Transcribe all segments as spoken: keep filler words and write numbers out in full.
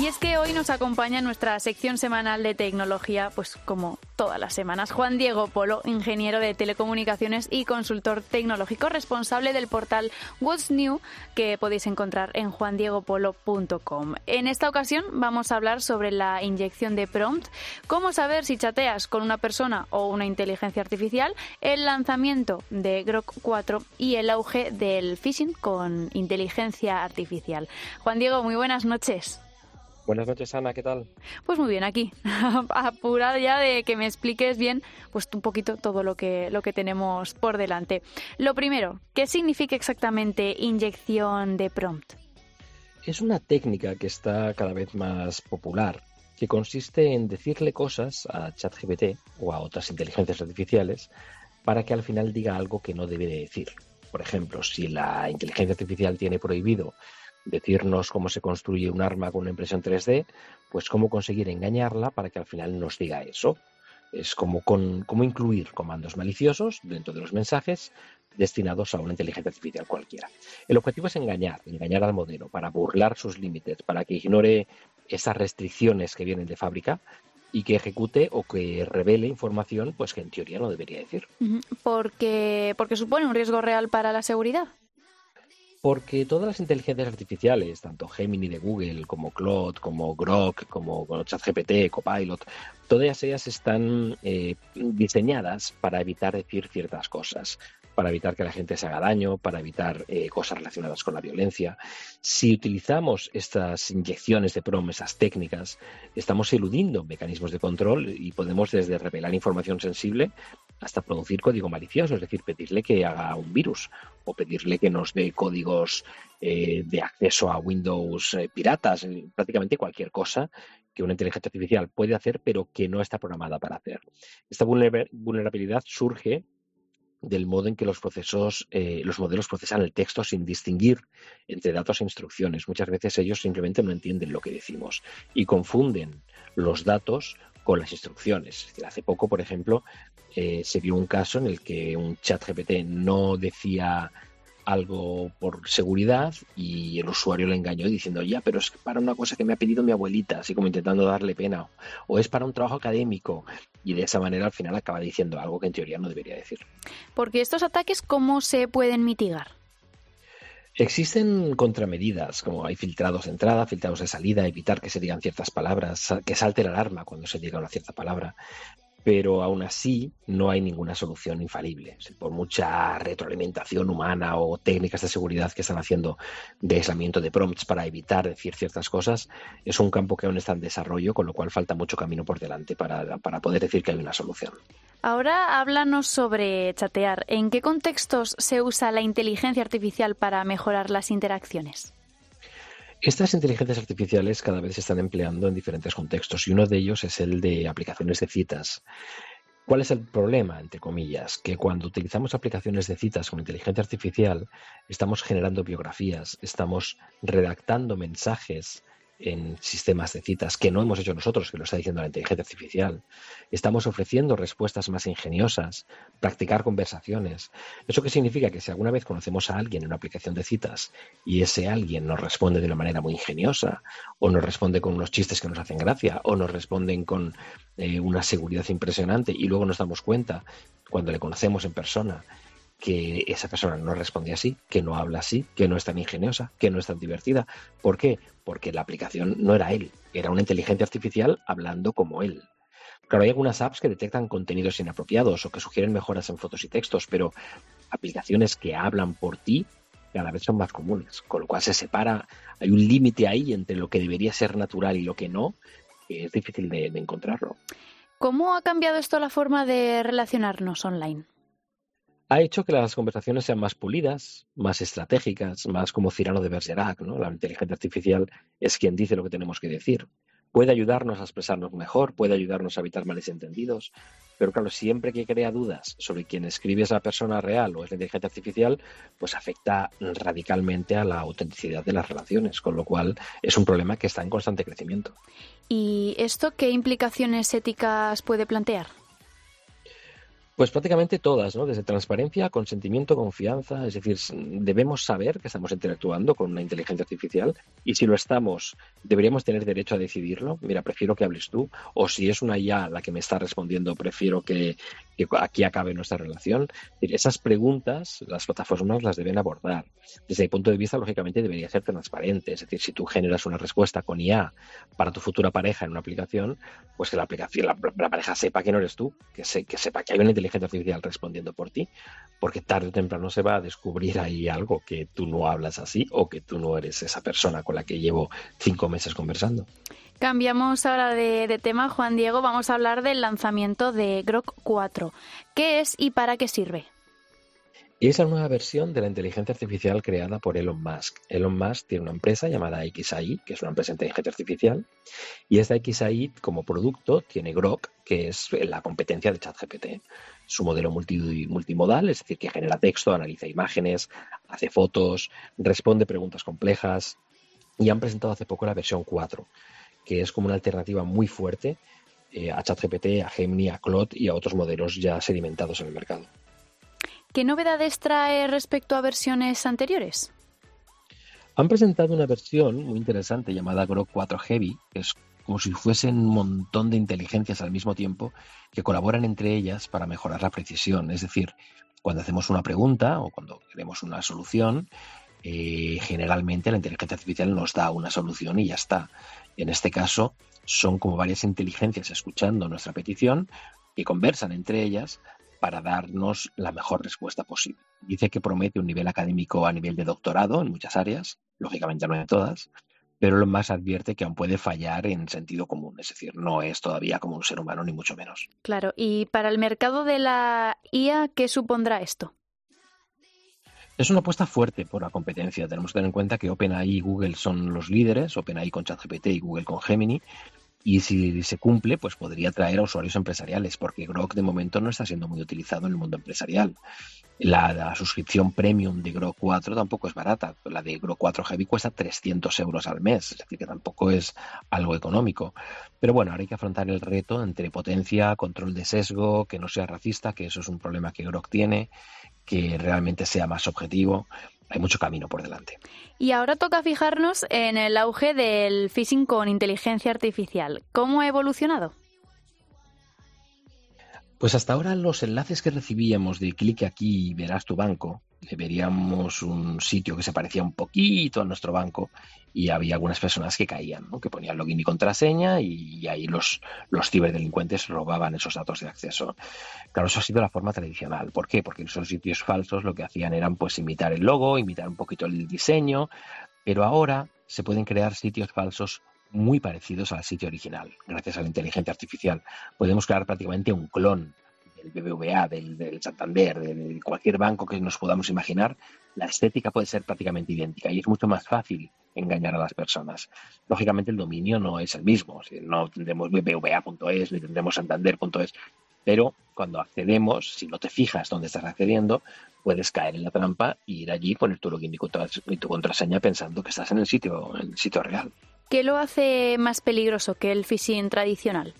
Y es que hoy nos acompaña en nuestra sección semanal de tecnología, pues como todas las semanas, Juan Diego Polo, ingeniero de telecomunicaciones y consultor tecnológico, responsable del portal What's New, que podéis encontrar en juan diego polo punto com. En esta ocasión vamos a hablar sobre la inyección de prompt, cómo saber si chateas con una persona o una inteligencia artificial, el lanzamiento de Grok cuatro y el auge del phishing con inteligencia artificial. Juan Diego, muy buenas noches. Buenas noches, Ana, ¿qué tal? Pues muy bien, aquí, apurada ya de que me expliques bien pues un poquito todo lo que, lo que tenemos por delante. Lo primero, ¿qué significa exactamente inyección de prompt? Es una técnica que está cada vez más popular, que consiste en decirle cosas a ChatGPT o a otras inteligencias artificiales para que al final diga algo que no debe de decir. Por ejemplo, si la inteligencia artificial tiene prohibido decirnos cómo se construye un arma con una impresión tres D, pues cómo conseguir engañarla para que al final nos diga eso. Es como, con, como incluir comandos maliciosos dentro de los mensajes destinados a una inteligencia artificial cualquiera. El objetivo es engañar, engañar al modelo, para burlar sus límites, para que ignore esas restricciones que vienen de fábrica y que ejecute o que revele información pues que en teoría no debería decir. Porque, porque supone un riesgo real para la seguridad. Porque todas las inteligencias artificiales, tanto Gemini de Google, como Claude, como Grok, como ChatGPT, Copilot, todas ellas están eh, diseñadas para evitar decir ciertas cosas, para evitar que la gente se haga daño, para evitar eh, cosas relacionadas con la violencia. Si utilizamos estas inyecciones de prompt, esas técnicas, estamos eludiendo mecanismos de control y podemos desde revelar información sensible hasta producir código malicioso, es decir, pedirle que haga un virus o pedirle que nos dé códigos eh, de acceso a Windows eh, piratas, eh, prácticamente cualquier cosa que una inteligencia artificial puede hacer pero que no está programada para hacer. Esta vulner- vulnerabilidad surge del modo en que los procesos, eh, los modelos procesan el texto sin distinguir entre datos e instrucciones. Muchas veces ellos simplemente no entienden lo que decimos y confunden los datos con las instrucciones. Es decir, hace poco, por ejemplo, eh, se vio un caso en el que un ChatGPT no decía algo por seguridad y el usuario le engañó diciendo, ya, pero es para una cosa que me ha pedido mi abuelita, así como intentando darle pena, o es para un trabajo académico, y de esa manera al final acaba diciendo algo que en teoría no debería decir. Porque estos ataques, ¿cómo se pueden mitigar? Existen contramedidas, como hay filtrados de entrada, filtrados de salida, evitar que se digan ciertas palabras, que salte la alarma cuando se diga una cierta palabra. Pero aún así no hay ninguna solución infalible. Por mucha retroalimentación humana o técnicas de seguridad que están haciendo de aislamiento de prompts para evitar decir ciertas cosas, es un campo que aún está en desarrollo, con lo cual falta mucho camino por delante para, para poder decir que hay una solución. Ahora háblanos sobre chatear. ¿En qué contextos se usa la inteligencia artificial para mejorar las interacciones? Estas inteligencias artificiales cada vez se están empleando en diferentes contextos y uno de ellos es el de aplicaciones de citas. ¿Cuál es el problema, entre comillas? Que cuando utilizamos aplicaciones de citas con inteligencia artificial estamos generando biografías, estamos redactando mensajes en sistemas de citas que no hemos hecho nosotros, que lo está diciendo la inteligencia artificial. Estamos ofreciendo respuestas más ingeniosas, practicar conversaciones. ¿Eso qué significa? Que si alguna vez conocemos a alguien en una aplicación de citas y ese alguien nos responde de una manera muy ingeniosa, o nos responde con unos chistes que nos hacen gracia, o nos responden con eh, una seguridad impresionante y luego nos damos cuenta, cuando le conocemos en persona, que esa persona no responde así, que no habla así, que no es tan ingeniosa, que no es tan divertida. ¿Por qué? Porque la aplicación no era él, era una inteligencia artificial hablando como él. Claro, hay algunas apps que detectan contenidos inapropiados o que sugieren mejoras en fotos y textos, pero aplicaciones que hablan por ti cada vez son más comunes, con lo cual se separa, hay un límite ahí entre lo que debería ser natural y lo que no, que es difícil de, de encontrarlo. ¿Cómo ha cambiado esto la forma de relacionarnos online? Ha hecho que las conversaciones sean más pulidas, más estratégicas, más como Cyrano de Bergerac, ¿no? La inteligencia artificial es quien dice lo que tenemos que decir. Puede ayudarnos a expresarnos mejor, puede ayudarnos a evitar malentendidos, pero claro, siempre que crea dudas sobre quién escribe es la persona real o es la inteligencia artificial, pues afecta radicalmente a la autenticidad de las relaciones, con lo cual es un problema que está en constante crecimiento. ¿Y esto qué implicaciones éticas puede plantear? Pues prácticamente todas, ¿no? Desde transparencia, consentimiento, confianza. Es decir, debemos saber que estamos interactuando con una inteligencia artificial y si lo estamos, deberíamos tener derecho a decidirlo. Mira, prefiero que hables tú. O si es una I A la que me está respondiendo, prefiero que, que aquí acabe nuestra relación. Es decir, esas preguntas las plataformas las deben abordar. Desde mi punto de vista, lógicamente, debería ser transparente. Es decir, si tú generas una respuesta con I A para tu futura pareja en una aplicación, pues que la aplicación, la, la pareja sepa que no eres tú, que, se, que sepa que hay una inteligencia artificial respondiendo por ti, porque tarde o temprano se va a descubrir ahí algo que tú no hablas así o que tú no eres esa persona con la que llevo cinco meses conversando. Cambiamos ahora de, de tema, Juan Diego. Vamos a hablar del lanzamiento de Grok cuatro. ¿Qué es y para qué sirve? Es la nueva versión de la inteligencia artificial creada por Elon Musk. Elon Musk tiene una empresa llamada X A I, que es una empresa de inteligencia artificial, y esta X A I como producto tiene Grok, que es la competencia de ChatGPT. Su modelo multi, multimodal, es decir, que genera texto, analiza imágenes, hace fotos, responde preguntas complejas, y han presentado hace poco la versión cuatro, que es como una alternativa muy fuerte eh, a ChatGPT, a Gemini, a Claude y a otros modelos ya sedimentados en el mercado. ¿Qué novedades trae respecto a versiones anteriores? Han presentado una versión muy interesante llamada Grok cuatro Heavy, que es como si fuesen un montón de inteligencias al mismo tiempo que colaboran entre ellas para mejorar la precisión. Es decir, cuando hacemos una pregunta o cuando queremos una solución, eh, generalmente la inteligencia artificial nos da una solución y ya está. En este caso, son como varias inteligencias escuchando nuestra petición que conversan entre ellas para darnos la mejor respuesta posible. Dice que promete un nivel académico a nivel de doctorado en muchas áreas, lógicamente no en todas, pero lo más advierte que aún puede fallar en sentido común, es decir, no es todavía como un ser humano ni mucho menos. Claro, y para el mercado de la I A, ¿qué supondrá esto? Es una apuesta fuerte por la competencia. Tenemos que tener en cuenta que OpenAI y Google son los líderes, OpenAI con ChatGPT y Google con Gemini, y si se cumple, pues podría atraer a usuarios empresariales, porque Grok de momento no está siendo muy utilizado en el mundo empresarial. La, la suscripción premium de Grok cuatro tampoco es barata. La de Grok cuatro Heavy cuesta trescientos euros al mes, es decir, que tampoco es algo económico. Pero bueno, ahora hay que afrontar el reto entre potencia, control de sesgo, que no sea racista, que eso es un problema que Grok tiene, que realmente sea más objetivo. Hay mucho camino por delante. Y ahora toca fijarnos en el auge del phishing con inteligencia artificial. ¿Cómo ha evolucionado? Pues hasta ahora los enlaces que recibíamos de clic aquí y verás tu banco, veríamos un sitio que se parecía un poquito a nuestro banco y había algunas personas que caían, ¿no? Que ponían login y contraseña y ahí los, los ciberdelincuentes robaban esos datos de acceso. Claro, eso ha sido la forma tradicional. ¿Por qué? Porque esos sitios falsos lo que hacían eran pues imitar el logo, imitar un poquito el diseño, pero ahora se pueden crear sitios falsos muy parecidos al sitio original. Gracias a la inteligencia artificial podemos crear prácticamente un clon del B B V A, del, del Santander, de cualquier banco que nos podamos imaginar. La estética puede ser prácticamente idéntica y es mucho más fácil engañar a las personas. Lógicamente el dominio no es el mismo, no tendremos B B V A punto es ni tendremos Santander punto es, pero cuando accedemos, si no te fijas dónde estás accediendo, puedes caer en la trampa y ir allí, poner tu login y tu contraseña pensando que estás en el sitio, en el sitio real. ¿Qué lo hace más peligroso que el phishing tradicional?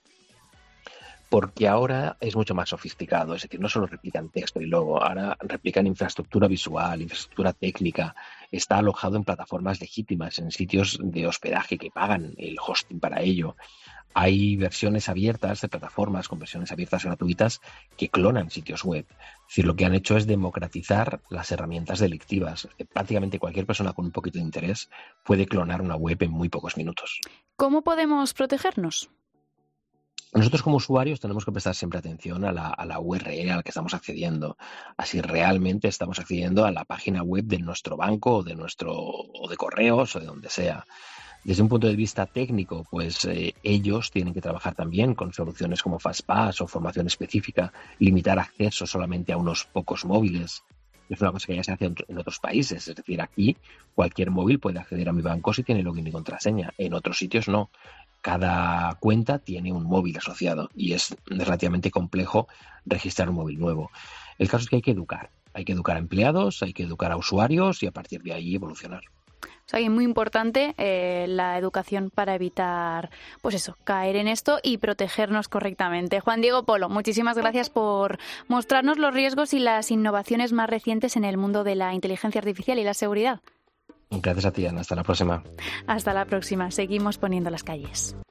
Porque ahora es mucho más sofisticado, es decir, no solo replican texto y logo, ahora replican infraestructura visual, infraestructura técnica, está alojado en plataformas legítimas, en sitios de hospedaje que pagan el hosting para ello. Hay versiones abiertas de plataformas con versiones abiertas gratuitas que clonan sitios web. Es decir, lo que han hecho es democratizar las herramientas delictivas. Prácticamente cualquier persona con un poquito de interés puede clonar una web en muy pocos minutos. ¿Cómo podemos protegernos? Nosotros como usuarios tenemos que prestar siempre atención a la, a la U R L a la que estamos accediendo. Así realmente estamos accediendo a la página web de nuestro banco o de nuestro o de correos o de donde sea. Desde un punto de vista técnico, pues eh, ellos tienen que trabajar también con soluciones como FastPass o formación específica, limitar acceso solamente a unos pocos móviles. Es una cosa que ya se hace en otros países, es decir, aquí cualquier móvil puede acceder a mi banco si tiene login y contraseña, en otros sitios no. Cada cuenta tiene un móvil asociado y es relativamente complejo registrar un móvil nuevo. El caso es que hay que educar, hay que educar a empleados, hay que educar a usuarios y a partir de ahí evolucionar. O sea, que es muy importante eh, la educación para evitar, pues eso, caer en esto y protegernos correctamente. Juan Diego Polo, muchísimas gracias por mostrarnos los riesgos y las innovaciones más recientes en el mundo de la inteligencia artificial y la seguridad. Gracias a ti, Ana. Hasta la próxima. Hasta la próxima. Seguimos poniendo las calles.